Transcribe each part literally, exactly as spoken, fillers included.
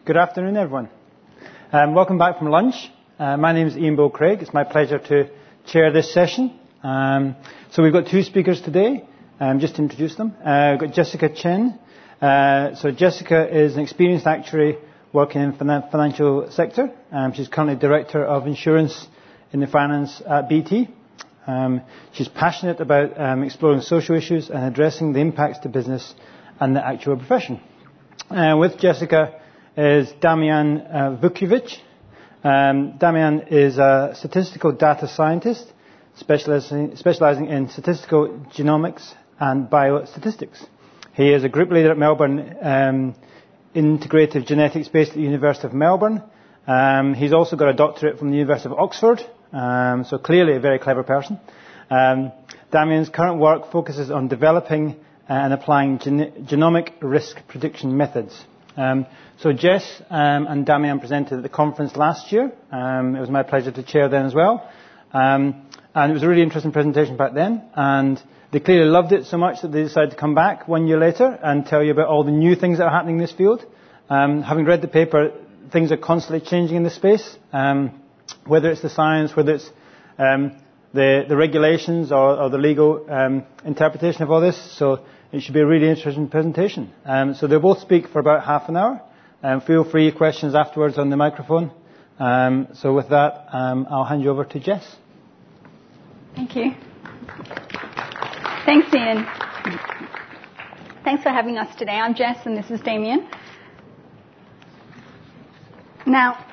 Good afternoon, everyone. Um, welcome back from lunch. Uh, my name is Ian Bowe-Craig. It's my pleasure to chair this session. Um, so we've got two speakers today. Um, just to introduce them. Uh, we've got Jessica Chen. Uh, so Jessica is an experienced actuary working in the financial sector. Um, she's currently Director of Insurance in the Finance at B T. Um, she's passionate about um, exploring social issues and addressing the impacts to business and the actuarial profession. Uh, with Jessica is Damian uh, Vukovic. Um, Damian is a statistical data scientist specializing, specializing in statistical genomics and biostatistics. He is a group leader at Melbourne um, Integrative Genetics based at the University of Melbourne. Um, he's also got a doctorate from the University of Oxford, um, so clearly a very clever person. Um, Damian's current work focuses on developing and applying gen- genomic risk prediction methods. Um, so Jess um, and Damian presented at the conference last year. Um, it was my pleasure to chair then as well. Um, and it was a really interesting presentation back then. And they clearly loved it so much that they decided to come back one year later and tell you about all the new things that are happening in this field. Um, having read the paper, things are constantly changing in this space. Um, whether it's the science, whether it's um, the, the regulations or, or the legal um, interpretation of all this. So it should be a really interesting presentation. Um, so they'll both speak for about half an hour. Um, feel free questions afterwards on the microphone. Um, so with that, um, I'll hand you over to Jess. Thank you. Thanks, Ian. Thanks for having us today. I'm Jess and this is Damien. Now,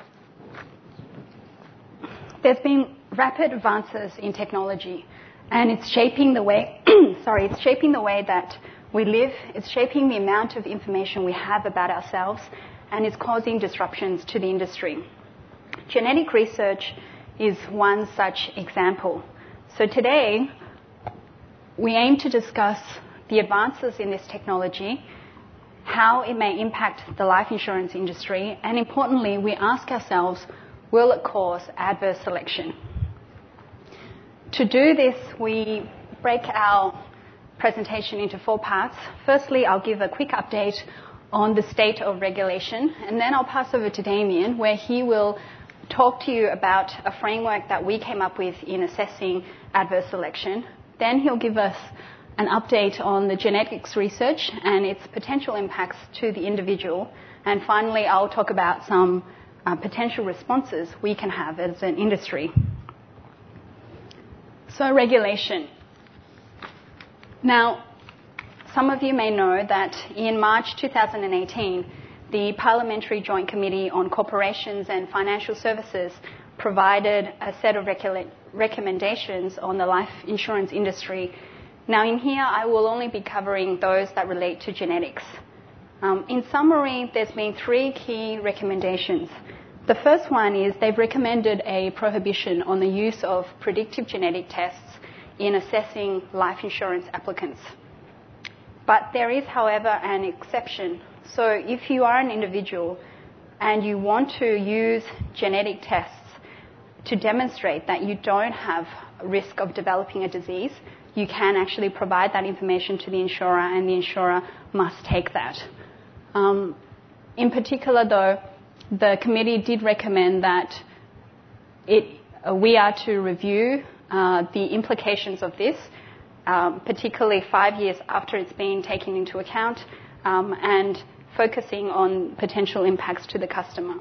there's been rapid advances in technology and it's shaping the way, sorry, it's shaping the way that we live, it's shaping the amount of information we have about ourselves, and it's causing disruptions to the industry. Genetic research is one such example. So today, we aim to discuss the advances in this technology, how it may impact the life insurance industry, and importantly, we ask ourselves, will it cause adverse selection? To do this, we break our presentation into four parts. Firstly, I'll give a quick update on the state of regulation, and then I'll pass over to Damien, where he will talk to you about a framework that we came up with in assessing adverse selection. Then he'll give us an update on the genetics research and its potential impacts to the individual. And finally, I'll talk about some uh, potential responses we can have as an industry. So, regulation. Now, some of you may know that in March two thousand eighteen, the Parliamentary Joint Committee on Corporations and Financial Services provided a set of recula- recommendations on the life insurance industry. Now, in here, I will only be covering those that relate to genetics. Um, in summary, there's been three key recommendations. The first one is they've recommended a prohibition on the use of predictive genetic tests in assessing life insurance applicants. But there is, however, an exception. So if you are an individual and you want to use genetic tests to demonstrate that you don't have a risk of developing a disease, you can actually provide that information to the insurer, and the insurer must take that. Um, in particular, though, the committee did recommend that it, uh, we are to review uh, the implications of this, um, particularly five years after it's been taken into account, um, and focusing on potential impacts to the customer.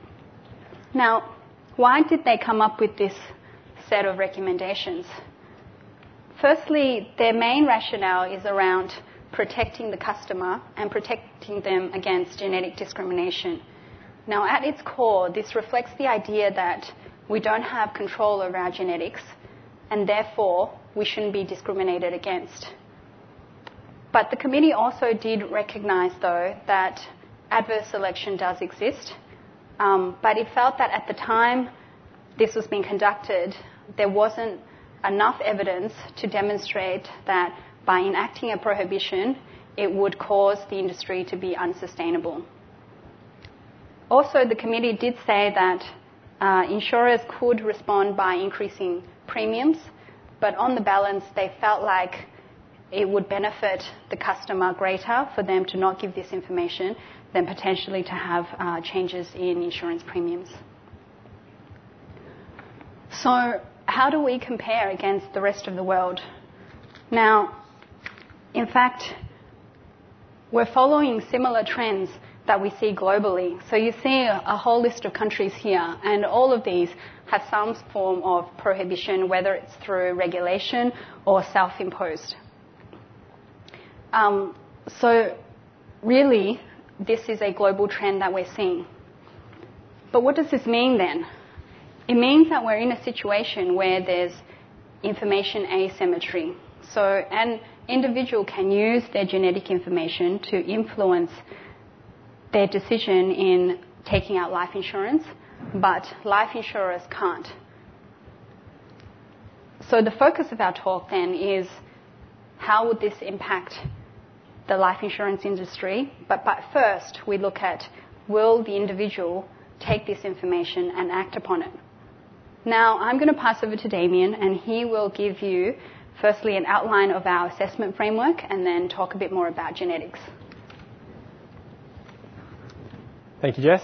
Now, why did they come up with this set of recommendations? Firstly, their main rationale is around protecting the customer and protecting them against genetic discrimination. Now, at its core, this reflects the idea that we don't have control over our genetics, and therefore we shouldn't be discriminated against. But the committee also did recognise, though, that adverse selection does exist, um, but it felt that at the time this was being conducted, there wasn't enough evidence to demonstrate that by enacting a prohibition, it would cause the industry to be unsustainable. Also, the committee did say that uh, insurers could respond by increasing premiums, but on the balance, they felt like it would benefit the customer greater for them to not give this information then potentially to have uh, changes in insurance premiums. So how do we compare against the rest of the world? Now, in fact, we're following similar trends that we see globally. So you see a, a whole list of countries here, and all of these have some form of prohibition, whether it's through regulation or self-imposed. Um, so really, this is a global trend that we're seeing. But what does this mean then? It means that we're in a situation where there's information asymmetry. So an individual can use their genetic information to influence their decision in taking out life insurance, but life insurers can't. So the focus of our talk then is how would this impact the life insurance industry? But, but first we look at, will the individual take this information and act upon it? Now I'm going to pass over to Damien, and he will give you firstly an outline of our assessment framework and then talk a bit more about genetics. Thank you, Jess.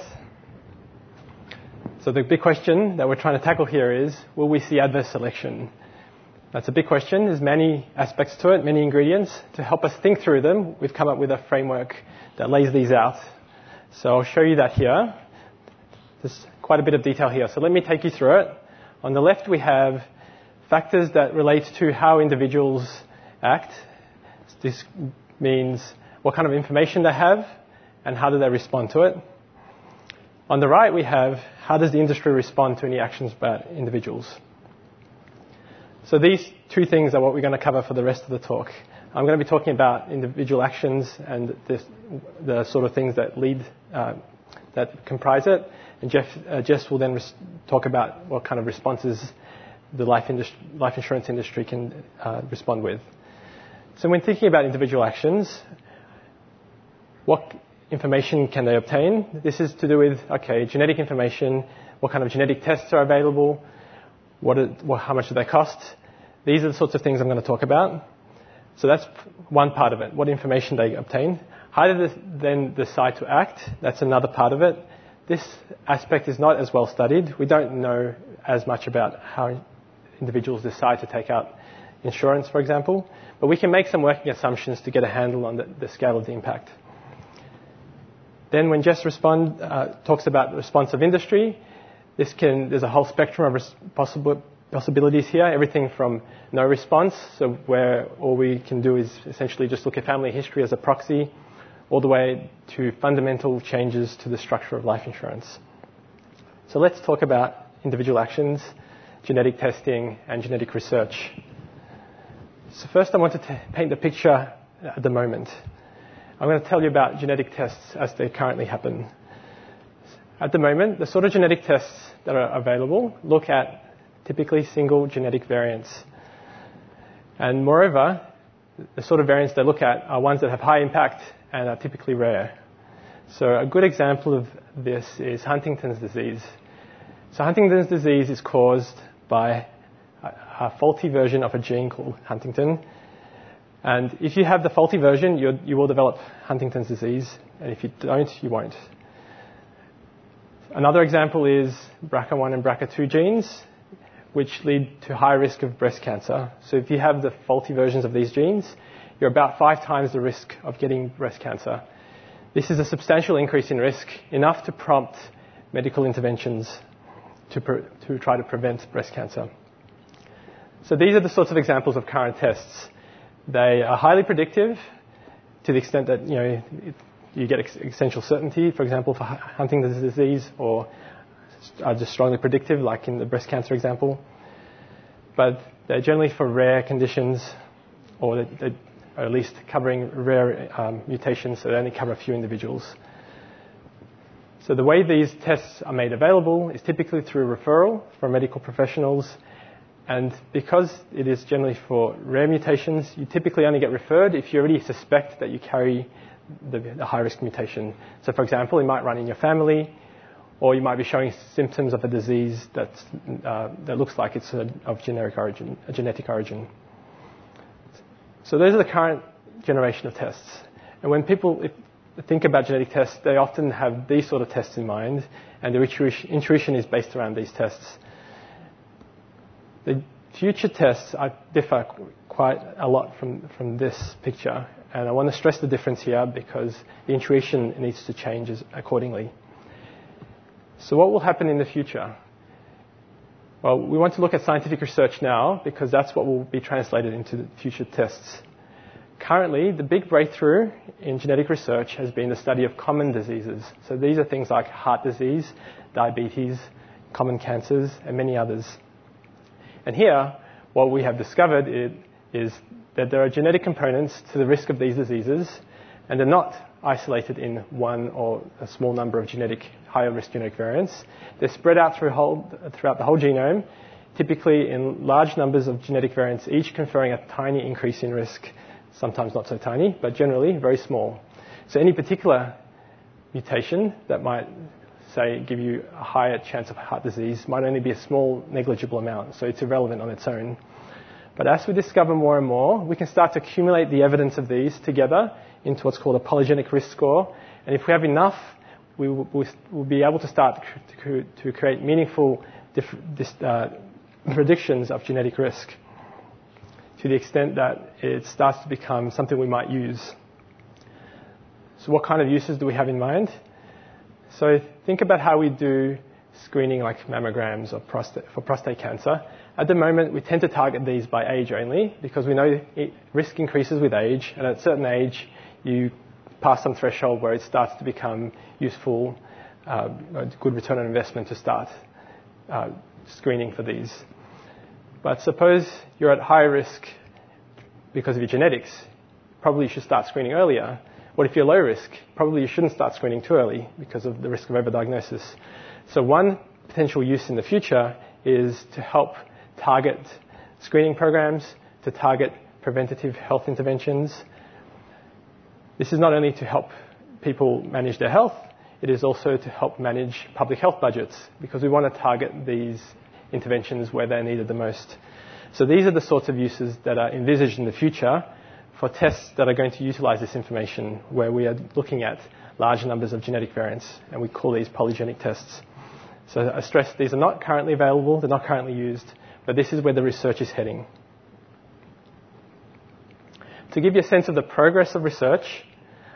So the big question that we're trying to tackle here is, will we see adverse selection? That's a big question. There's many aspects to it, many ingredients. To help us think through them, we've come up with a framework that lays these out. So I'll show you that here. There's quite a bit of detail here. So let me take you through it. On the left, we have factors that relate to how individuals act. This means what kind of information they have and how do they respond to it. On the right, we have how does the industry respond to any actions about individuals. So these two things are what we're going to cover for the rest of the talk. I'm going to be talking about individual actions and this, the sort of things that lead, uh, that comprise it. And Jeff, uh, Jess will then res- talk about what kind of responses the life, industry, life insurance industry can uh, respond with. So when thinking about individual actions, what information can they obtain? This is to do with, okay, genetic information, what kind of genetic tests are available, what, are, what how much do they cost? These are the sorts of things I'm going to talk about. So that's one part of it, what information they obtain. How do they then decide to act? That's another part of it. This aspect is not as well studied. We don't know as much about how individuals decide to take out insurance, for example, but we can make some working assumptions to get a handle on the, the scale of the impact. Then when Jess respond, uh, talks about the response of industry, this can, there's a whole spectrum of res- possible possibilities here, everything from no response, so where all we can do is essentially just look at family history as a proxy, all the way to fundamental changes to the structure of life insurance. So let's talk about individual actions, genetic testing, and genetic research. So first I want to t- paint the picture at the moment. I'm going to tell you about genetic tests as they currently happen. At the moment, the sort of genetic tests that are available look at typically single genetic variants. And moreover, the sort of variants they look at are ones that have high impact and are typically rare. So a good example of this is Huntington's disease. So Huntington's disease is caused by a, a faulty version of a gene called Huntington. And if you have the faulty version, you you will develop Huntington's disease. And if you don't, you won't. Another example is B R C A one and B R C A two genes, which lead to high risk of breast cancer. So if you have the faulty versions of these genes, you're about five times the risk of getting breast cancer. This is a substantial increase in risk, enough to prompt medical interventions to, pre- to try to prevent breast cancer. So these are the sorts of examples of current tests. They are highly predictive to the extent that, you know, you get ex- essential certainty, for example, for Huntington's disease, or are just strongly predictive, like in the breast cancer example. But they're generally for rare conditions, or they, they are at least covering rare um, mutations, so they only cover a few individuals. So the way these tests are made available is typically through referral from medical professionals. And because it is generally for rare mutations, you typically only get referred if you already suspect that you carry the, the high-risk mutation. So, for example, it might run in your family, or you might be showing symptoms of a disease that's, uh, that looks like it's a, of generic origin, a genetic origin. So those are the current generation of tests. And when people, if think about genetic tests, they often have these sort of tests in mind, and their intuition is based around these tests. The future tests differ quite a lot from, from this picture, and I want to stress the difference here because the intuition needs to change accordingly. So what will happen in the future? Well, we want to look at scientific research now because that's what will be translated into the future tests. Currently, the big breakthrough in genetic research has been the study of common diseases. So these are things like heart disease, diabetes, common cancers, and many others. And here, what we have discovered it, is that there are genetic components to the risk of these diseases, and they're not isolated in one or a small number of genetic, higher risk genetic variants. They're spread out through whole, throughout the whole genome, typically in large numbers of genetic variants, each conferring a tiny increase in risk, sometimes not so tiny, but generally very small. So any particular mutation that might, say, give you a higher chance of heart disease might only be a small, negligible amount, so it's irrelevant on its own. But as we discover more and more, we can start to accumulate the evidence of these together into what's called a polygenic risk score. And if we have enough, we will we'll be able to start to, to create meaningful diff, this, uh, predictions of genetic risk to the extent that it starts to become something we might use. So what kind of uses do we have in mind? So think about how we do screening like mammograms or prostate, for prostate cancer. At the moment, we tend to target these by age only because we know it, risk increases with age, and at a certain age, you pass some threshold where it starts to become useful, uh, a good return on investment to start uh, screening for these. But suppose you're at high risk because of your genetics. Probably you should start screening earlier. What if you're low risk? Probably you shouldn't start screening too early because of the risk of overdiagnosis. So one potential use in the future is to help target screening programs, to target preventative health interventions. This is not only to help people manage their health, it is also to help manage public health budgets because we want to target these interventions where they're needed the most. So these are the sorts of uses that are envisaged in the future for tests that are going to utilize this information, where we are looking at large numbers of genetic variants, and we call these polygenic tests. So I stress these are not currently available, they're not currently used, but this is where the research is heading. To give you a sense of the progress of research,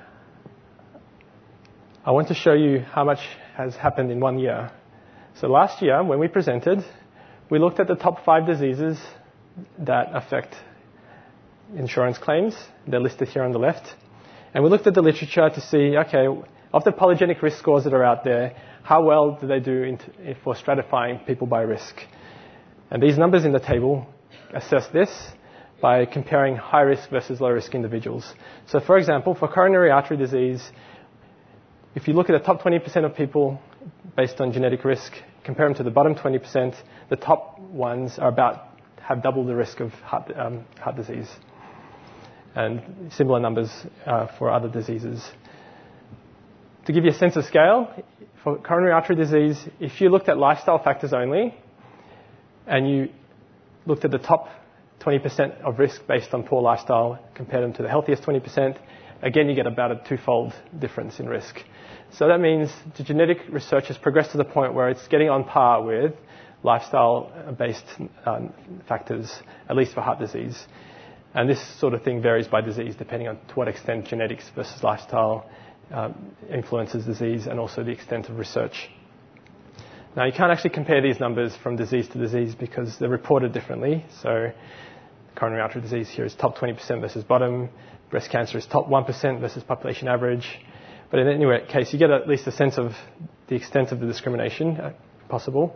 I want to show you how much has happened in one year. So last year, when we presented, we looked at the top five diseases that affect insurance claims. They're listed here on the left. And we looked at the literature to see, okay, of the polygenic risk scores that are out there, how well do they do in t- for stratifying people by risk? And these numbers in the table assess this by comparing high risk versus low risk individuals. So for example, for coronary artery disease, if you look at the top twenty percent of people based on genetic risk, compare them to the bottom twenty percent, the top ones are about, have double the risk of heart, um, heart disease. And similar numbers uh, for other diseases. To give you a sense of scale, for coronary artery disease, if you looked at lifestyle factors only, and you looked at the top twenty percent of risk based on poor lifestyle, compared them to the healthiest twenty percent, again you get about a twofold difference in risk. So that means the genetic research has progressed to the point where it's getting on par with lifestyle-based um, factors, at least for heart disease. And this sort of thing varies by disease, depending on to what extent genetics versus lifestyle um, influences disease, and also the extent of research. Now, you can't actually compare these numbers from disease to disease because they're reported differently. So coronary artery disease here is top twenty percent versus bottom. Breast cancer is top one percent versus population average. But in any case, you get at least a sense of the extent of the discrimination uh, possible.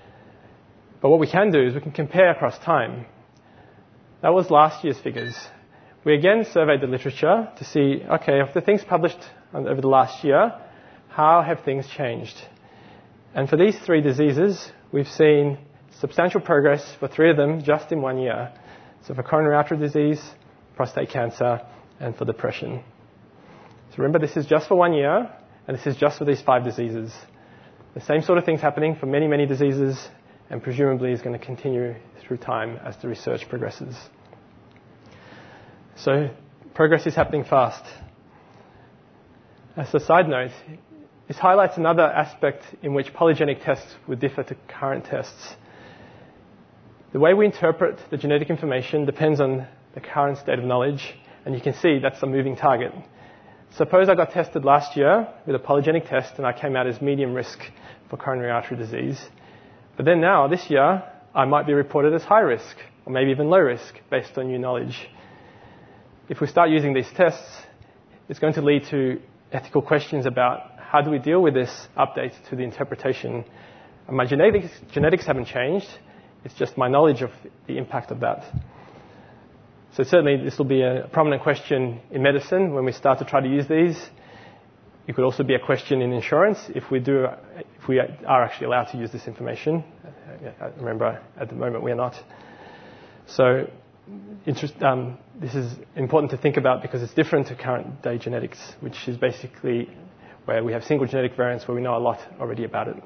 But what we can do is we can compare across time. That was last year's figures. We again surveyed the literature to see, okay, of the things published over the last year, how have things changed? And for these three diseases, we've seen substantial progress for three of them just in one year. So for coronary artery disease, prostate cancer, and for depression. So remember, this is just for one year, and this is just for these five diseases. The same sort of things happening for many, many diseases, and presumably is going to continue through time as the research progresses. So progress is happening fast. As a side note, this highlights another aspect in which polygenic tests would differ to current tests. The way we interpret the genetic information depends on the current state of knowledge, and you can see that's a moving target. Suppose I got tested last year with a polygenic test and I came out as medium risk for coronary artery disease. But then now, this year, I might be reported as high risk, or maybe even low risk, based on new knowledge. If we start using these tests, it's going to lead to ethical questions about how do we deal with this update to the interpretation. And my genetics, genetics haven't changed, it's just my knowledge of the impact of that. So certainly this will be a prominent question in medicine when we start to try to use these. It could also be a question in insurance if we do, if we are actually allowed to use this information. Remember, at the moment we are not. So interest, um, this is important to think about because it's different to current day genetics, which is basically where we have single genetic variants where we know a lot already about it.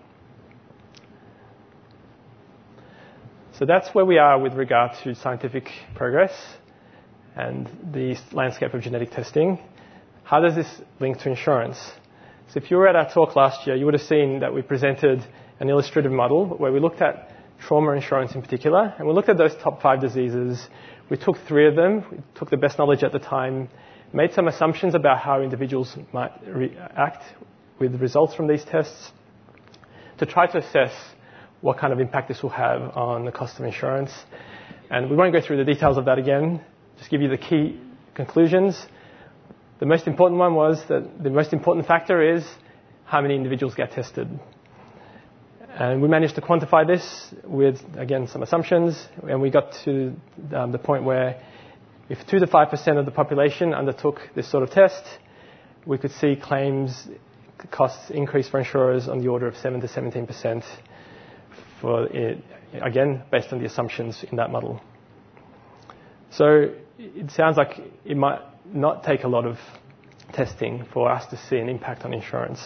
So that's where we are with regard to scientific progress and the landscape of genetic testing. How does this link to insurance? So if you were at our talk last year, you would have seen that we presented an illustrative model where we looked at trauma insurance in particular, and we looked at those top five diseases. We took three of them, we took the best knowledge at the time, made some assumptions about how individuals might react with the results from these tests to try to assess what kind of impact this will have on the cost of insurance. And we won't go through the details of that again, just give you the key conclusions. The most important one was that the most important factor is how many individuals get tested. And we managed to quantify this with, again, some assumptions, and we got to um, the point where if two to five percent of the population undertook this sort of test, we could see claims costs increase for insurers on the order of seven to seventeen percent, for it, again, based on the assumptions in that model. So it sounds like it might not take a lot of testing for us to see an impact on insurance.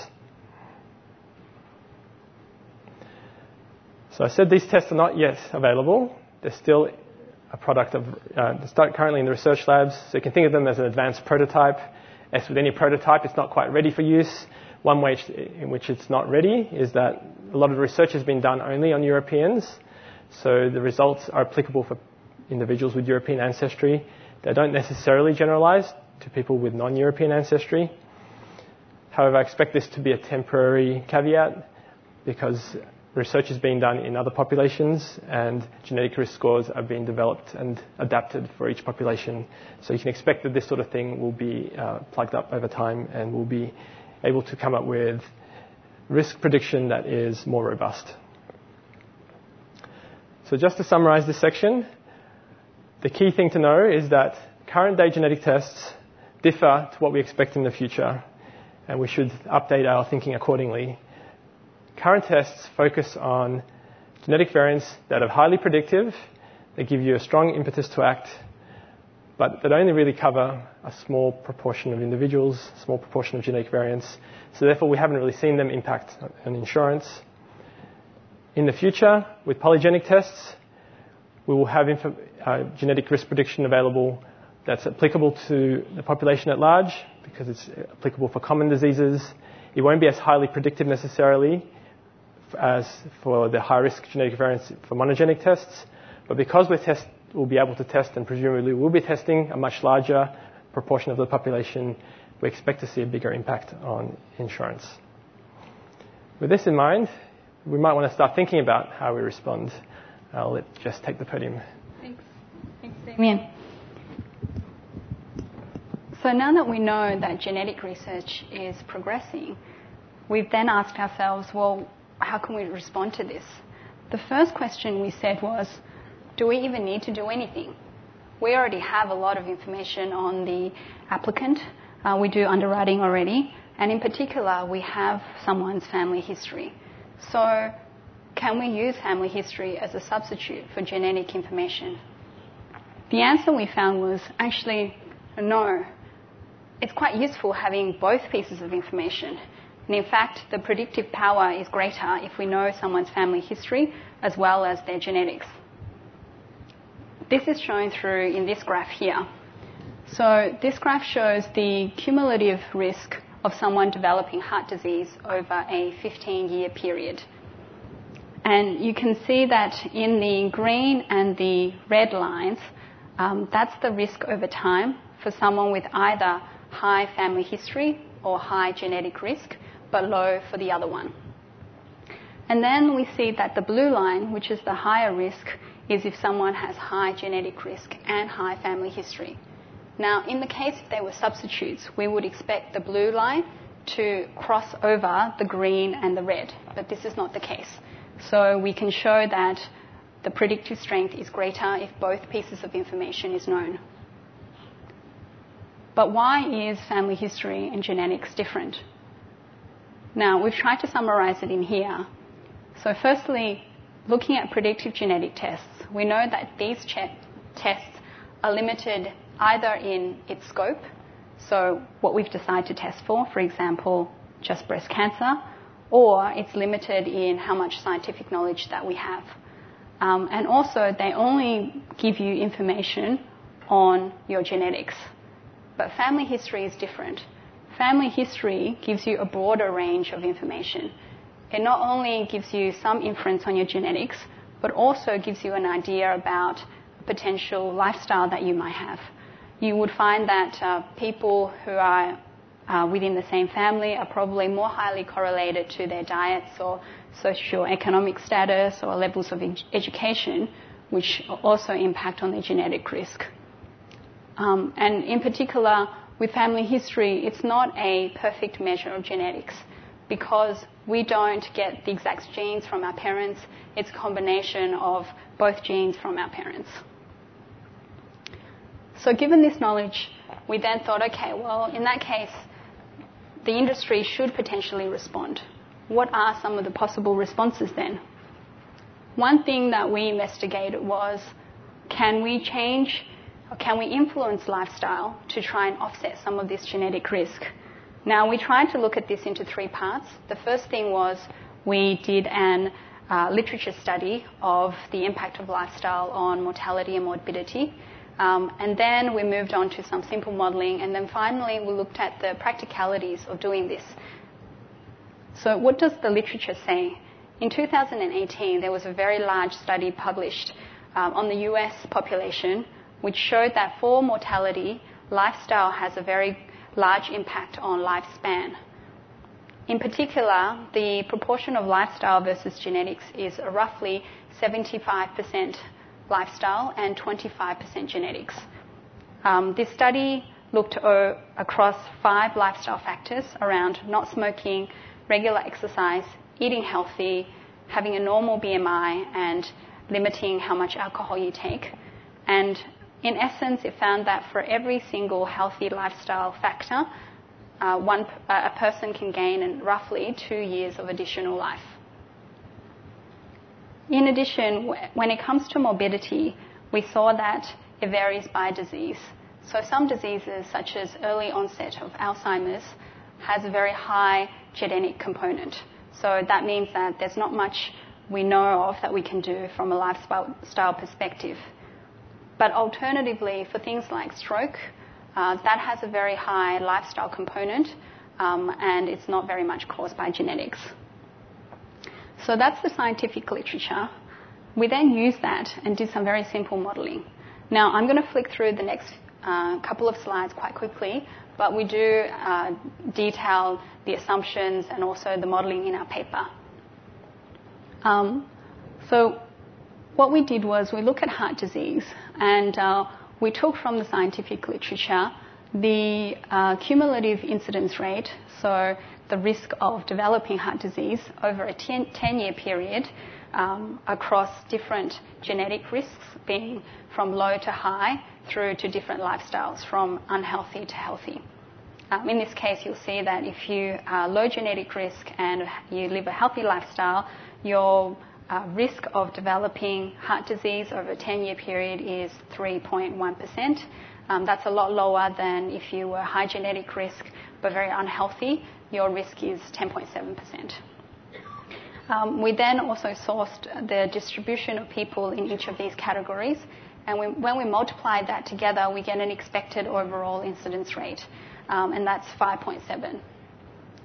So I said these tests are not yet available. They're still a product of, uh, start currently in the research labs, so you can think of them as an advanced prototype. As with any prototype, it's not quite ready for use. One way in which it's not ready is that a lot of the research has been done only on Europeans, so the results are applicable for individuals with European ancestry. They don't necessarily generalize to people with non-European ancestry. However, I expect this to be a temporary caveat because research is being done in other populations and genetic risk scores are being developed and adapted for each population. So you can expect that this sort of thing will be uh, plugged up over time and we'll be able to come up with risk prediction that is more robust. So just to summarize this section, the key thing to know is that current day genetic tests differ to what we expect in the future, and we should update our thinking accordingly. Current tests focus on genetic variants that are highly predictive, they give you a strong impetus to act, but that only really cover a small proportion of individuals, a small proportion of genetic variants, so therefore we haven't really seen them impact on insurance. In the future, with polygenic tests, we will have info, uh, genetic risk prediction available that's applicable to the population at large because it's applicable for common diseases. It won't be as highly predictive necessarily as for the high-risk genetic variants for monogenic tests, but because we test, we'll be able to test and presumably we'll be testing a much larger proportion of the population, we expect to see a bigger impact on insurance. With this in mind, we might want to start thinking about how we respond. I'll let Jess take the podium. Thanks. Thanks, Damien. So now that we know that genetic research is progressing, we've then asked ourselves, well, how can we respond to this? The first question we said was, do we even need to do anything? We already have a lot of information on the applicant. Uh, we do underwriting already. And in particular, we have someone's family history. So can we use family history as a substitute for genetic information? The answer we found was actually no. It's quite useful having both pieces of information. And in fact, the predictive power is greater if we know someone's family history as well as their genetics. This is shown through in this graph here. So this graph shows the cumulative risk of someone developing heart disease over a fifteen-year period. And you can see that in the green and the red lines, um, that's the risk over time for someone with either high family history or high genetic risk, but low for the other one. And then we see that the blue line, which is the higher risk, is if someone has high genetic risk and high family history. Now, in the case if they were substitutes, we would expect the blue line to cross over the green and the red, but this is not the case. So we can show that the predictive strength is greater if both pieces of information is known. But why is family history and genetics different? Now, we've tried to summarize it in here. So firstly, looking at predictive genetic tests, we know that these ch- tests are limited either in its scope, so what we've decided to test for, for example, just breast cancer, or it's limited in how much scientific knowledge that we have. Um, and also, they only give you information on your genetics. But family history is different. Family history gives you a broader range of information. It not only gives you some inference on your genetics, but also gives you an idea about a potential lifestyle that you might have. You would find that uh, people who are uh, within the same family are probably more highly correlated to their diets or socio-economic status or levels of ed- education, which also impact on their genetic risk. Um, and in particular, with family history, it's not a perfect measure of genetics because we don't get the exact genes from our parents. It's a combination of both genes from our parents. So given this knowledge, we then thought, okay, well, in that case, the industry should potentially respond. What are some of the possible responses then? One thing that we investigated was, can we change, or can we influence lifestyle to try and offset some of this genetic risk? Now, we tried to look at this into three parts. The first thing was we did an uh, literature study of the impact of lifestyle on mortality and morbidity. Um, and then we moved on to some simple modelling, and then finally we looked at the practicalities of doing this. So what does the literature say? In two thousand eighteen, there was a very large study published um, on the U S population, which showed that for mortality, lifestyle has a very large impact on lifespan. In particular, the proportion of lifestyle versus genetics is roughly seventy-five percent lifestyle and twenty-five percent genetics. Um, this study looked o- across five lifestyle factors around not smoking, regular exercise, eating healthy, having a normal B M I, and limiting how much alcohol you take. And in essence, it found that for every single healthy lifestyle factor, uh, one, uh, a person can gain in roughly two years of additional life. In addition, when it comes to morbidity, we saw that it varies by disease. So some diseases, such as early onset of Alzheimer's, has a very high genetic component. So that means that there's not much we know of that we can do from a lifestyle perspective. But alternatively, for things like stroke, uh, that has a very high lifestyle component, um, and it's not very much caused by genetics. So that's the scientific literature. We then used that and did some very simple modelling. Now, I'm going to flick through the next uh, couple of slides quite quickly, but we do uh, detail the assumptions and also the modelling in our paper. Um, so what we did was we looked at heart disease, and uh, we took from the scientific literature the uh, cumulative incidence rate, so the risk of developing heart disease over a ten-year period um, across different genetic risks, being from low to high through to different lifestyles, from unhealthy to healthy. Um, in this case, you'll see that if you are low genetic risk and you live a healthy lifestyle, your uh, risk of developing heart disease over a ten-year period is three point one percent. Um, that's a lot lower than if you were high genetic risk but very unhealthy. Your risk is ten point seven percent. Um, we then also sourced the distribution of people in each of these categories, and we, when we multiply that together, we get an expected overall incidence rate, um, and that's five point seven.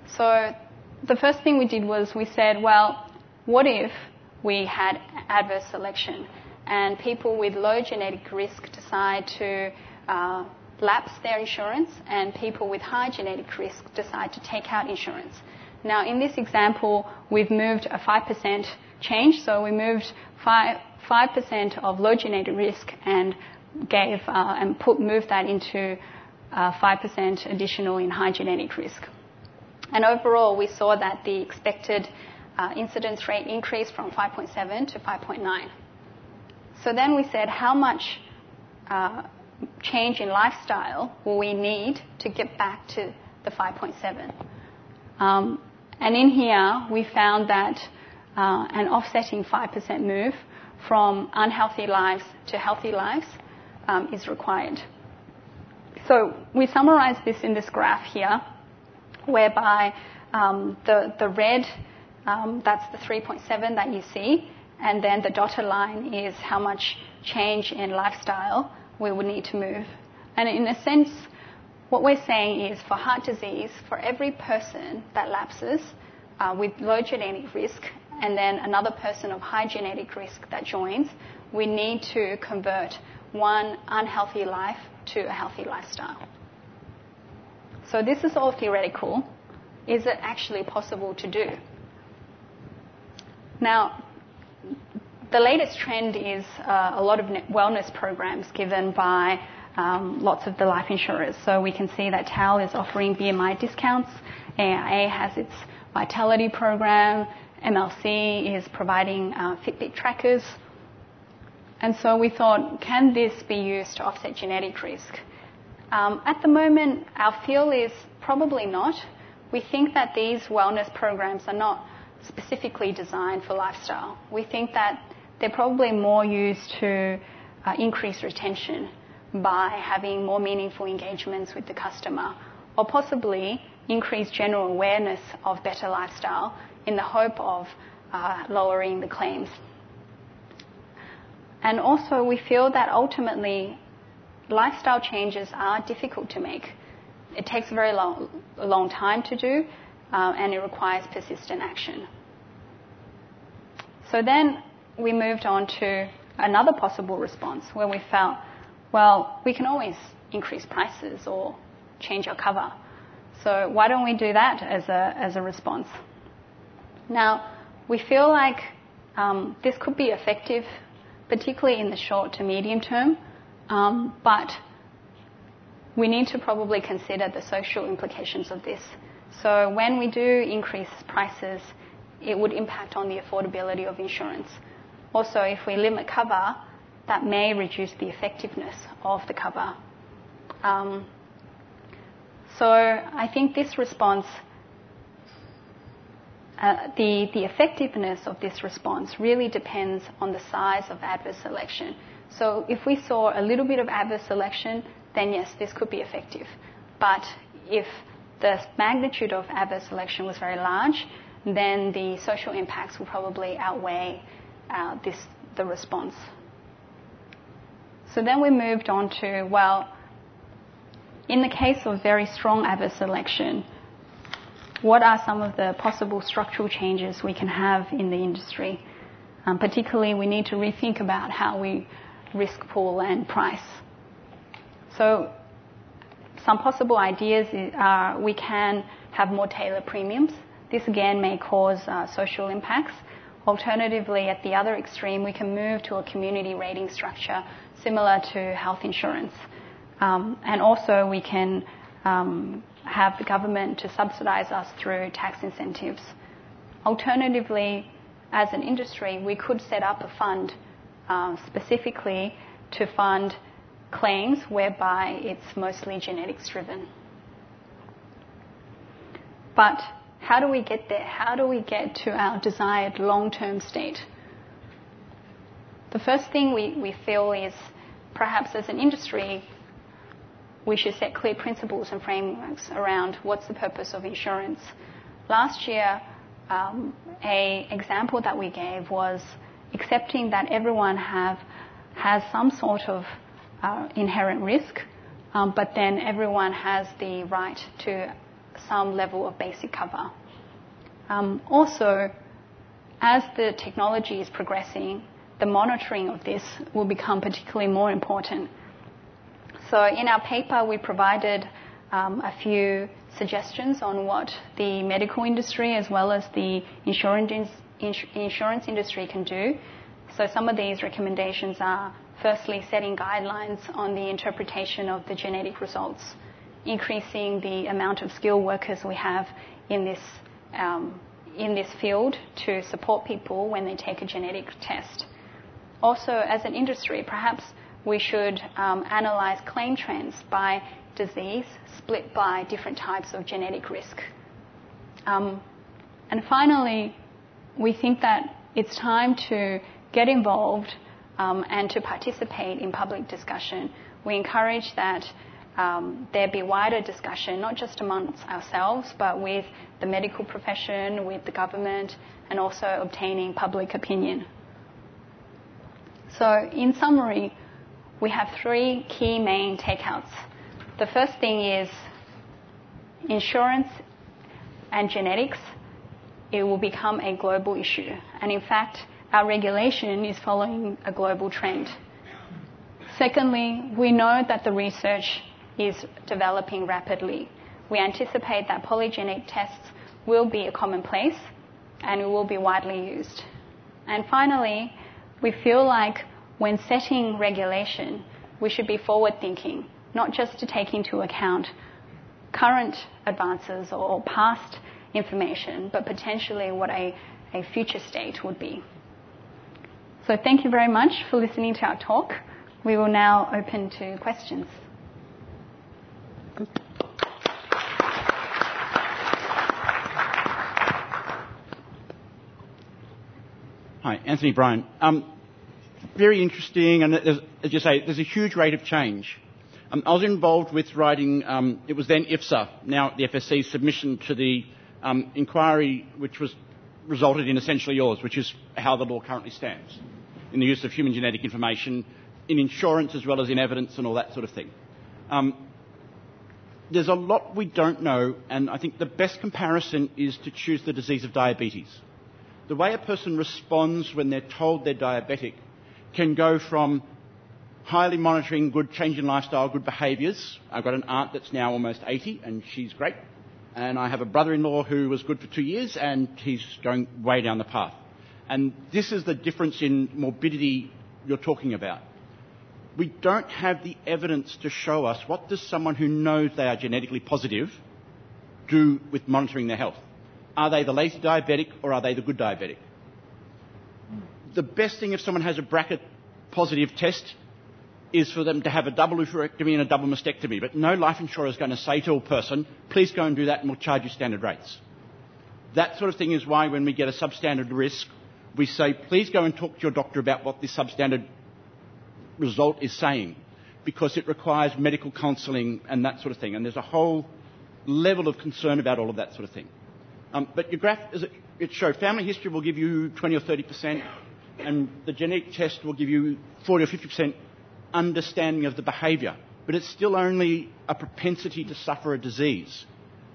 So the first thing we did was we said, well, what if we had adverse selection and people with low genetic risk decide to uh, lapse their insurance and people with high genetic risk decide to take out insurance. Now, in this example, we've moved a five percent change, so we moved five percent of low genetic risk and gave uh, and put moved that into uh, five percent additional in high genetic risk. And overall, we saw that the expected uh, incidence rate increased from five point seven to five point nine. So then we said, how much uh, change in lifestyle will we need to get back to the five point seven? Um, and in here, we found that uh, an offsetting five percent move from unhealthy lives to healthy lives um, is required. So we summarize this in this graph here, whereby um, the, the red, um, that's the three point seven that you see, and then the dotted line is how much change in lifestyle we would need to move. And in a sense, what we're saying is for heart disease, for every person that lapses uh, with low genetic risk and then another person of high genetic risk that joins, we need to convert one unhealthy life to a healthy lifestyle. So this is all theoretical. Is it actually possible to do? Now, the latest trend is uh, a lot of wellness programs given by um, lots of the life insurers. So we can see that T A L is offering B M I discounts, A I A has its Vitality program, M L C is providing uh, Fitbit trackers. And so we thought, can this be used to offset genetic risk? Um, at the moment, our feel is probably not. We think that these wellness programs are not specifically designed for lifestyle. We think that they're probably more used to uh, increase retention by having more meaningful engagements with the customer, or possibly increase general awareness of better lifestyle in the hope of uh, lowering the claims. And also we feel that ultimately lifestyle changes are difficult to make. It takes a very long, a long time to do, uh, and it requires persistent action. So then we moved on to another possible response where we felt, well, we can always increase prices or change our cover. So why don't we do that as a, as a response? Now, we feel like um, this could be effective, particularly in the short to medium term, um, but we need to probably consider the social implications of this. So when we do increase prices, it would impact on the affordability of insurance. Also, if we limit cover, that may reduce the effectiveness of the cover. Um, so I think this response, uh, the, the effectiveness of this response really depends on the size of adverse selection. So if we saw a little bit of adverse selection, then yes, this could be effective. But if the magnitude of adverse selection was very large, then the social impacts will probably outweigh uh, this, the response. So then we moved on to, well, in the case of very strong adverse selection, what are some of the possible structural changes we can have in the industry? Um, particularly, we need to rethink about how we risk pool and price. So some possible ideas are we can have more tailored premiums. This again may cause uh, social impacts. Alternatively, at the other extreme, we can move to a community rating structure similar to health insurance. Um, and also we can um, have the government to subsidise us through tax incentives. Alternatively, as an industry, we could set up a fund uh, specifically to fund claims whereby it's mostly genetics driven. But how do we get there? How do we get to our desired long-term state? The first thing we, we feel is perhaps as an industry, we should set clear principles and frameworks around what's the purpose of insurance. Last year, um, a example that we gave was accepting that everyone have has some sort of uh, inherent risk, um, but then everyone has the right to some level of basic cover. Um, also, as the technology is progressing, the monitoring of this will become particularly more important. So in our paper, we provided um, a few suggestions on what the medical industry as well as the insurance, ins- insurance industry can do. So some of these recommendations are, firstly, setting guidelines on the interpretation of the genetic results, increasing the amount of skilled workers we have in this um, in this field to support people when they take a genetic test. Also, as an industry, perhaps we should um, analyze claim trends by disease split by different types of genetic risk. Um, and finally, we think that it's time to get involved um, and to participate in public discussion. We encourage that um, there be wider discussion, not just amongst ourselves, but with the medical profession, with the government, and also obtaining public opinion. So in summary, we have three key main takeouts. The first thing is insurance and genetics. It will become a global issue. And in fact, our regulation is following a global trend. Secondly, we know that the research is developing rapidly. We anticipate that polygenic tests will be a commonplace and it will be widely used. And finally, we feel like when setting regulation, we should be forward-thinking, not just to take into account current advances or past information, but potentially what a, a future state would be. So thank you very much for listening to our talk. We will now open to questions. Good. Hi, Anthony Bryan. Um, very interesting, and as you say, there's a huge rate of change. Um, I was involved with writing, um, it was then I F S A, now the F S C's submission to the um, inquiry which was resulted in essentially yours, which is how the law currently stands in the use of human genetic information in insurance as well as in evidence and all that sort of thing. Um, there's a lot we don't know, and I think the best comparison is to choose the disease of diabetes. The way a person responds when they're told they're diabetic can go from highly monitoring good change in lifestyle, good behaviours. I've got an aunt that's now almost eighty and she's great. And I have a brother-in-law who was good for two years and he's going way down the path. And this is the difference in morbidity you're talking about. We don't have the evidence to show us what does someone who knows they are genetically positive do with monitoring their health. Are they the lazy diabetic or are they the good diabetic? The best thing if someone has a B R C A positive test is for them to have a double oophorectomy and a double mastectomy. But no life insurer is going to say to a person, please go and do that and we'll charge you standard rates. That sort of thing is why when we get a substandard risk, we say, please go and talk to your doctor about what this substandard result is saying, because it requires medical counselling and that sort of thing. And there's a whole level of concern about all of that sort of thing. Um, but your graph, as it, it showed, family history will give you twenty or thirty percent, and the genetic test will give you forty or fifty percent understanding of the behaviour. But it's still only a propensity to suffer a disease.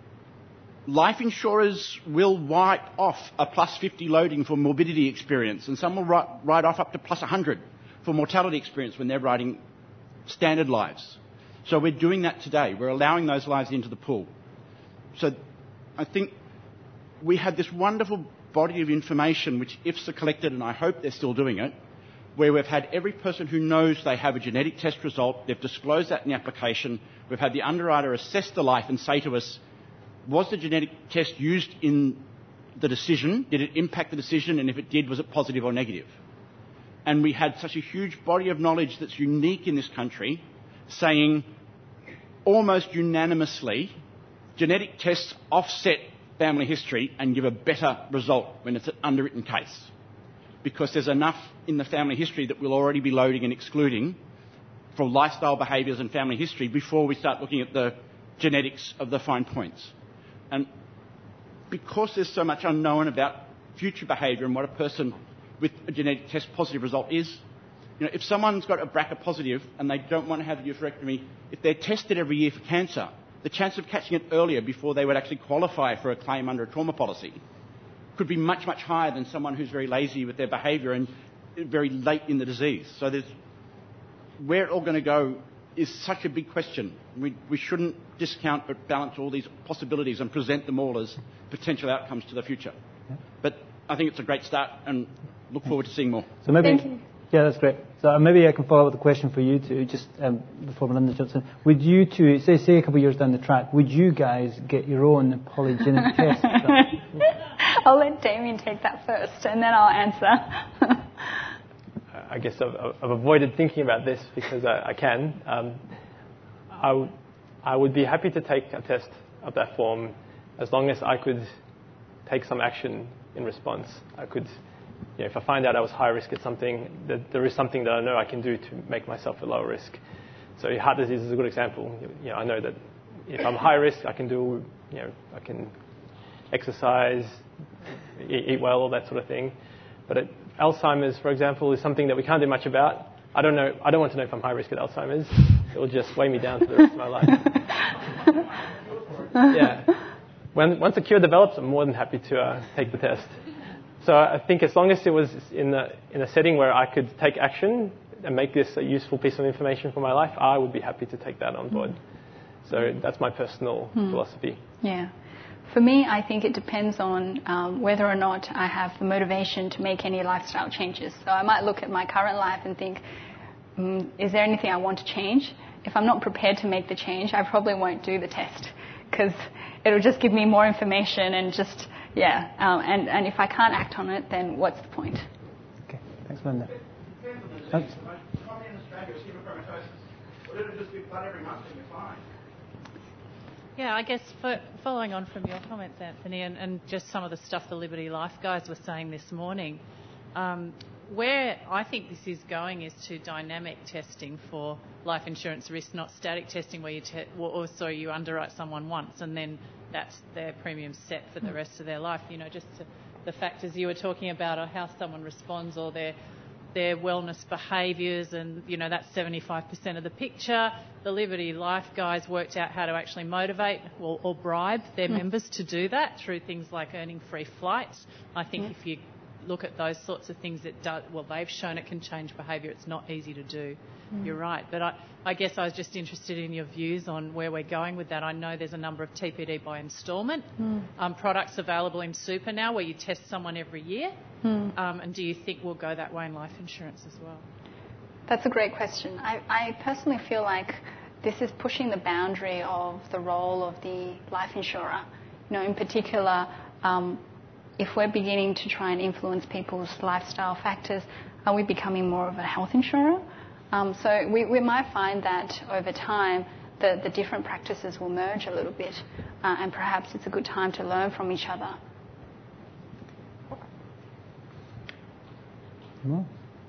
Life insurers will write off a plus fifty loading for morbidity experience, and some will write, write off up to plus one hundred for mortality experience when they're writing standard lives. So we're doing that today. We're allowing those lives into the pool. So I think we had this wonderful body of information which I F S A collected, and I hope they're still doing it, where we've had every person who knows they have a genetic test result, they've disclosed that in the application, we've had the underwriter assess the life and say to us, was the genetic test used in the decision? Did it impact the decision? And if it did, was it positive or negative? And we had such a huge body of knowledge that's unique in this country saying almost unanimously genetic tests offset family history and give a better result when it's an underwritten case, because there's enough in the family history that we'll already be loading and excluding for lifestyle behaviours and family history before we start looking at the genetics of the fine points. And because there's so much unknown about future behaviour and what a person with a genetic test positive result is, you know, if someone's got a B R C A positive and they don't want to have a oophorectomy, if they're tested every year for cancer, the chance of catching it earlier before they would actually qualify for a claim under a trauma policy could be much, much higher than someone who's very lazy with their behaviour and very late in the disease. So there's, where it's all going to go is such a big question. We, we shouldn't discount but balance all these possibilities and present them all as potential outcomes to the future. Yeah. But I think it's a great start and look forward to seeing more. So maybe, yeah, that's great. So maybe I can follow up with a question for you two, just um, before Melinda jumps in. Would you two, say, say a couple of years down the track, would you guys get your own polygenic test done? I'll let Damien take that first, and then I'll answer. I guess I've, I've avoided thinking about this because I, I can. Um, I, w- I would be happy to take a test of that form as long as I could take some action in response. I could, you know, if I find out I was high risk at something, that there is something that I know I can do to make myself a lower risk. So heart disease is a good example. You know, I know that if I'm high risk, I can do, you know, I can exercise, eat, eat well, all that sort of thing. But it, Alzheimer's, for example, is something that we can't do much about. I don't know. I don't want to know if I'm high risk at Alzheimer's. It will just weigh me down for the rest of my life. Yeah. When, once a cure develops, I'm more than happy to uh, take the test. So I think as long as it was in the in a setting where I could take action and make this a useful piece of information for my life, I would be happy to take that on board. So that's my personal mm. philosophy. Yeah. For me, I think it depends on um, whether or not I have the motivation to make any lifestyle changes. So I might look at my current life and think, mm, is there anything I want to change? If I'm not prepared to make the change, I probably won't do the test because it'll just give me more information and just, yeah. Um, and, and if I can't act on it, then what's the point? Okay, thanks, Linda. Thanks. Common in Australia is hemochromatosis. Well, it'll just be blood every month and you're fine. Yeah, I guess for, following on from your comments, Anthony, and, and just some of the stuff the Liberty Life guys were saying this morning, um, where I think this is going is to dynamic testing for life insurance risk, not static testing where you te- or sorry, you underwrite someone once and then that's their premium set for the rest of their life. You know, just to, the factors you were talking about, or how someone responds, or their their wellness behaviours, and, you know, that's seventy-five percent of the picture. The Liberty Life guys worked out how to actually motivate or, or bribe their mm. members to do that through things like earning free flights. I think mm. if you look at those sorts of things, it does, well, they've shown it can change behaviour. It's not easy to do. Mm. You're right. But I, I guess I was just interested in your views on where we're going with that. I know there's a number of T P D by instalment mm. um, products available in super now where you test someone every year. Mm. Um, and do you think we'll go that way in life insurance as well? That's a great question. I, I personally feel like this is pushing the boundary of the role of the life insurer. You know, in particular, um, if we're beginning to try and influence people's lifestyle factors, are we becoming more of a health insurer? Um, so we, we might find that over time the, the different practices will merge a little bit, uh, and perhaps it's a good time to learn from each other. No.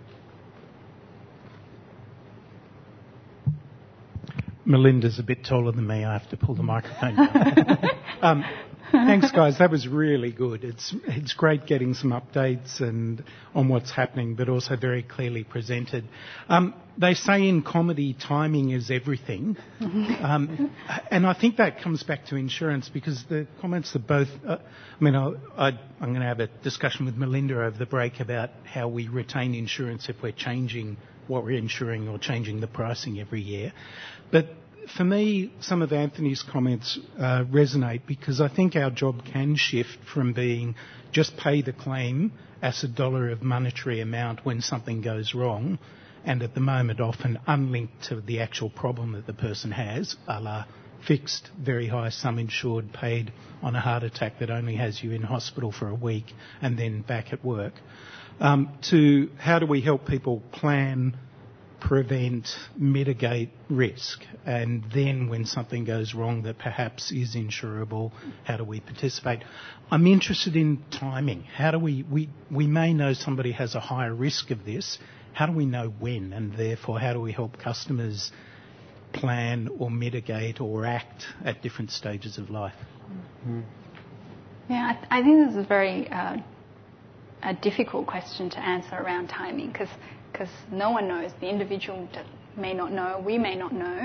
Melinda's a bit taller than me. I have to pull the microphone down. um, thanks, guys. That was really good. It's it's great getting some updates and on what's happening, but also very clearly presented. Um, they say in comedy, timing is everything. Um, and I think that comes back to insurance because the comments that both... Uh, I mean, I, I, I'm going to have a discussion with Melinda over the break about how we retain insurance if we're changing what we're insuring or changing the pricing every year. But for me, some of Anthony's comments uh, resonate because I think our job can shift from being just pay the claim as a dollar of monetary amount when something goes wrong, and at the moment often unlinked to the actual problem that the person has, a la fixed, very high sum insured paid on a heart attack that only has you in hospital for a week and then back at work, um, to how do we help people plan, prevent, mitigate risk, and then when something goes wrong that perhaps is insurable, how do we participate? I'm interested in timing. How do we, we, we may know somebody has a higher risk of this. How do we know when? And therefore, how do we help customers plan or mitigate or act at different stages of life? Mm-hmm. Yeah, I, th- I think this is a very uh, a difficult question to answer around timing because because no one knows. The individual may not know. We may not know.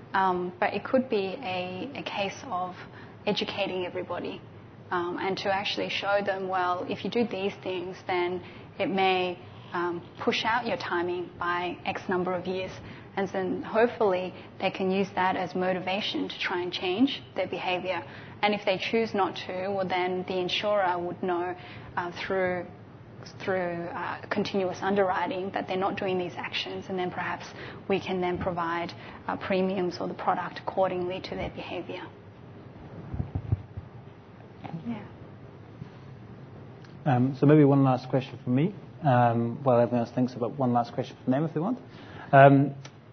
Um, but it could be a, a case of educating everybody um, and to actually show them, well, if you do these things, then it may um, push out your timing by X number of years. And then hopefully they can use that as motivation to try and change their behaviour. And if they choose not to, well, then the insurer would know uh, through through uh, continuous underwriting that they're not doing these actions, and then perhaps we can then provide uh, premiums or the product accordingly to their behaviour. Yeah. Um, so maybe one last question from me, um, while everyone else thinks about one last question from them if they want. Um,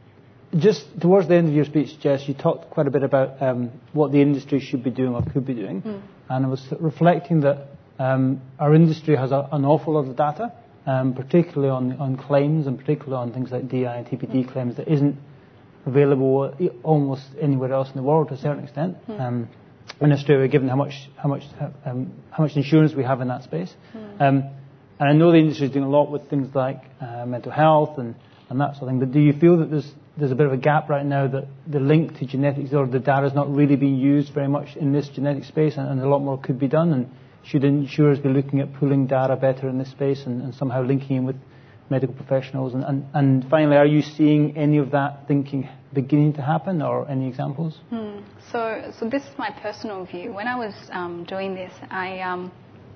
just towards the end of your speech, Jess, you talked quite a bit about um, what the industry should be doing or could be doing, mm. and I was reflecting that Um, our industry has a, an awful lot of data, um, particularly on, on claims and particularly on things like D I and T P D mm. claims that isn't available almost anywhere else in the world to a certain extent. Mm. Um, in Australia, given how much how much um, how much insurance we have in that space, mm. um, and I know the industry is doing a lot with things like uh, mental health and, and that sort of thing. But do you feel that there's there's a bit of a gap right now that the link to genetics or the data is not really being used very much in this genetic space, and, and a lot more could be done? And should insurers be looking at pulling data better in this space and, and somehow linking in with medical professionals? And, and, and finally, are you seeing any of that thinking beginning to happen, or any examples? Hmm. So, so this is my personal view. When I was um, doing this, I, um,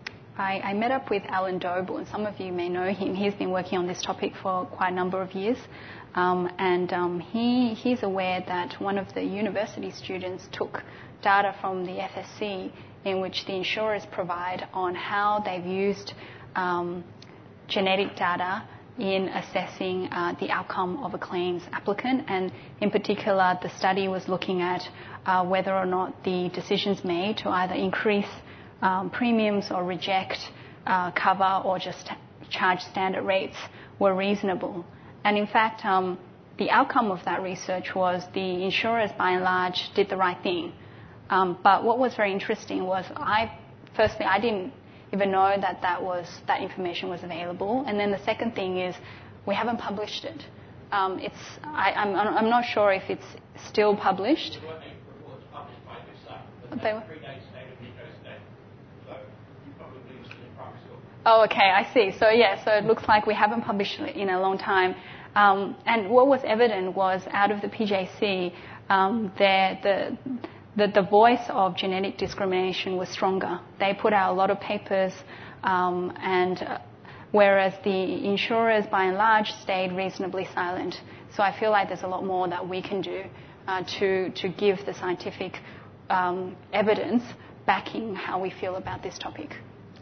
I, I met up with Alan Doble, and some of you may know him. He's been working on this topic for quite a number of years. Um, and um, he, he's aware that one of the university students took data from the F S C in which the insurers provide on how they've used um, genetic data in assessing uh, the outcome of a claims applicant. And in particular, the study was looking at uh, whether or not the decisions made to either increase um, premiums or reject uh, cover or just charge standard rates were reasonable. And in fact, um, the outcome of that research was the insurers, by and large, did the right thing. Um, but what was very interesting was, I firstly, I didn't even know that that was that information was available. And then the second thing is, we haven't published it. Um, it's I, I'm I'm not sure if it's still published. There were eight reports published by IFSA, but they were three days state of Nico State, so you probably still in primary school. Oh, okay, I see. So yeah, so it looks like we haven't published it in a long time. Um, and what was evident was, out of the P J C, um, there the that the voice of genetic discrimination was stronger. They put out a lot of papers, um, and uh, whereas the insurers, by and large, stayed reasonably silent. So I feel like there's a lot more that we can do uh, to to give the scientific um, evidence backing how we feel about this topic.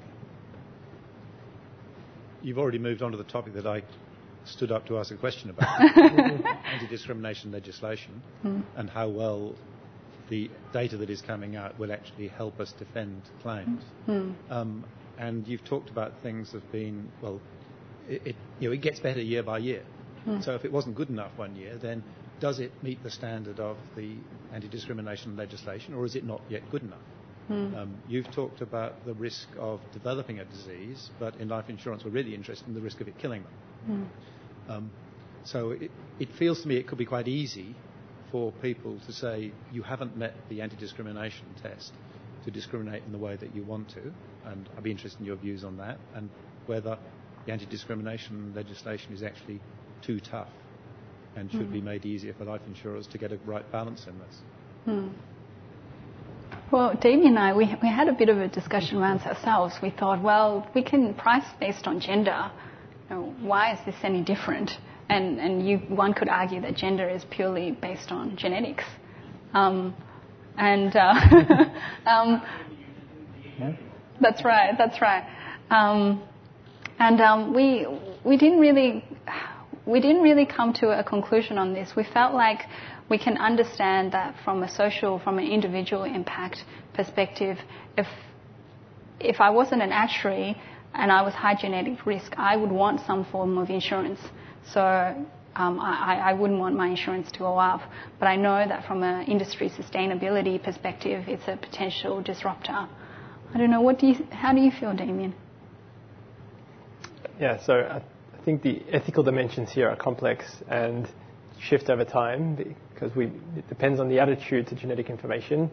You've already moved on to the topic that I stood up to ask a question about, anti-discrimination legislation, mm. and how well the data that is coming out will actually help us defend claims. Mm. Um, and you've talked about things that have been, well, it, it, you know, it gets better year by year. Mm. So if it wasn't good enough one year, then does it meet the standard of the anti-discrimination legislation, or is it not yet good enough? Mm. Um, you've talked about the risk of developing a disease, but in life insurance we're really interested in the risk of it killing them. Mm. Um, so it, it feels to me it could be quite easy for people to say you haven't met the anti-discrimination test to discriminate in the way that you want to, and I'd be interested in your views on that, and whether the anti-discrimination legislation is actually too tough and should mm. be made easier for life insurers to get a right balance in this. Mm. Well, Damien and I, we, we had a bit of a discussion around ourselves. We thought, well, we can price based on gender. You know, why is this any different? And, and you, one could argue that gender is purely based on genetics. Um, and uh, um, that's right, that's right. Um, and um, we we didn't really we didn't really come to a conclusion on this. We felt like we can understand that from a social, from an individual impact perspective, if if I wasn't an actuary and I was high genetic risk, I would want some form of insurance. So um, I, I wouldn't want my insurance to go up. But I know that from an industry sustainability perspective, it's a potential disruptor. I don't know. What do you? How do you feel, Damien? Yeah. So I think the ethical dimensions here are complex, and shift over time because we, it depends on the attitude to genetic information.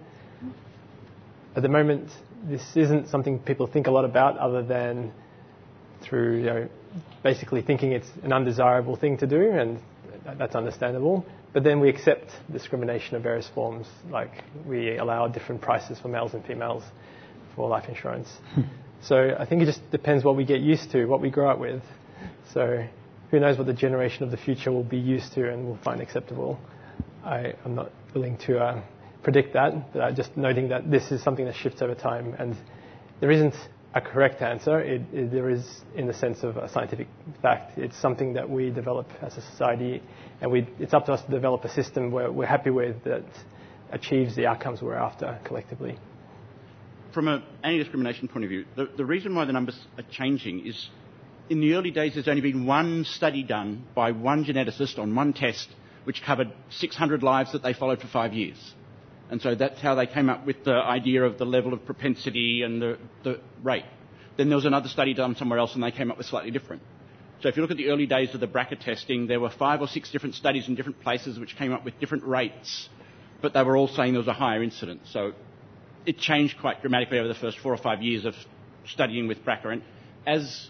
At the moment, this isn't something people think a lot about other than through, you know, basically thinking it's an undesirable thing to do, and that's understandable. But then we accept discrimination of various forms, like we allow different prices for males and females for life insurance. So I think it just depends what we get used to, what we grow up with. So who knows what the generation of the future will be used to and will find acceptable. I, I'm not willing to uh, predict that, but I'm just noting that this is something that shifts over time, and there isn't a correct answer. It, it, there is, in the sense of a scientific fact, it's something that we develop as a society, and we, it's up to us to develop a system where we're happy with that achieves the outcomes we're after collectively. From an anti-discrimination point of view, the, the reason why the numbers are changing is in the early days there's only been one study done by one geneticist on one test which covered six hundred lives that they followed for five years. And so that's how they came up with the idea of the level of propensity and the, the rate. Then there was another study done somewhere else and they came up with slightly different. So if you look at the early days of the B R C A testing, there were five or six different studies in different places which came up with different rates, but they were all saying there was a higher incidence. So it changed quite dramatically over the first four or five years of studying with B R C A. And as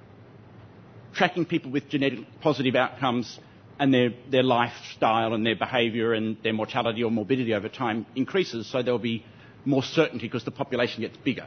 tracking people with genetic positive outcomes and their, their lifestyle and their behaviour and their mortality or morbidity over time increases, so there will be more certainty because the population gets bigger.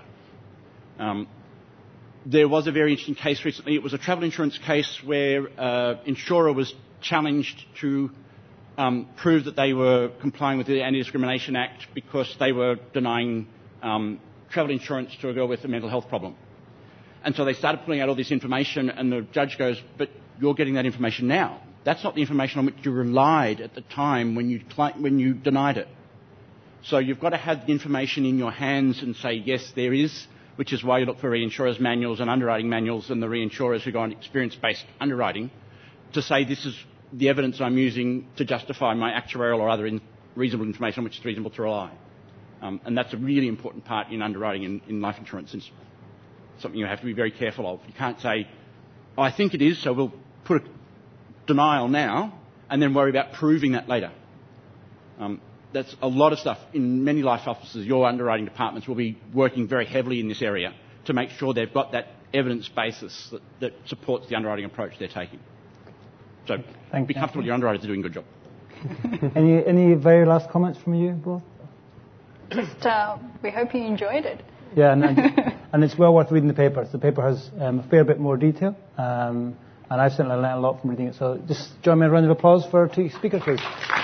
Um, there was a very interesting case recently. It was a travel insurance case where an uh, insurer was challenged to um, prove that they were complying with the Anti-Discrimination Act because they were denying um, travel insurance to a girl with a mental health problem. And so they started pulling out all this information, and the judge goes, but you're getting that information now. That's not the information on which you relied at the time when you, when you denied it. So you've got to have the information in your hands and say, yes, there is, which is why you look for reinsurers' manuals and underwriting manuals and the reinsurers who go on experience-based underwriting to say this is the evidence I'm using to justify my actuarial or other in reasonable information on which it's reasonable to rely. Um, and that's a really important part in underwriting in, in life insurance. It's something you have to be very careful of. You can't say, oh, I think it is, so we'll put a denial now and then worry about proving that later. Um, that's a lot of stuff. In many life offices, your underwriting departments will be working very heavily in this area to make sure they've got that evidence basis that, that supports the underwriting approach they're taking. So Thank be you. comfortable your underwriters are doing a good job. any, any very last comments from you both? Just, uh, we hope you enjoyed it. Yeah, and, and it's well worth reading the paper. The paper has um, a fair bit more detail, um, and I've certainly learned a lot from reading it. So just join me in a round of applause for our two speakers, please.